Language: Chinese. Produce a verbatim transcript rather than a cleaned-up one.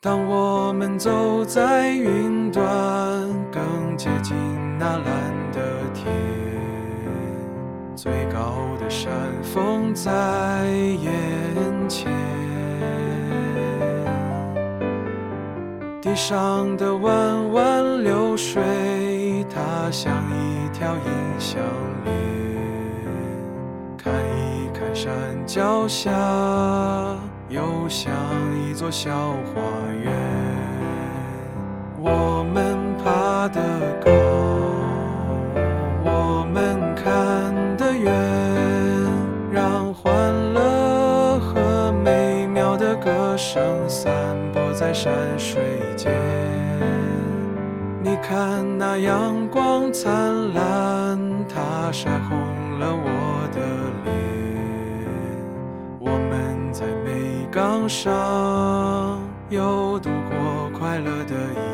当我们走在云端，更接近那蓝的天，最高的山峰在眼前，地上的弯弯流水，它像一条银项链，看一看山脚下，又像一座小花园。我们爬得高，我们看得远，让欢乐和美妙的歌声散播在山水间。你看那阳光灿烂，它晒红了我的脸，我们在美岗上又度过快乐的一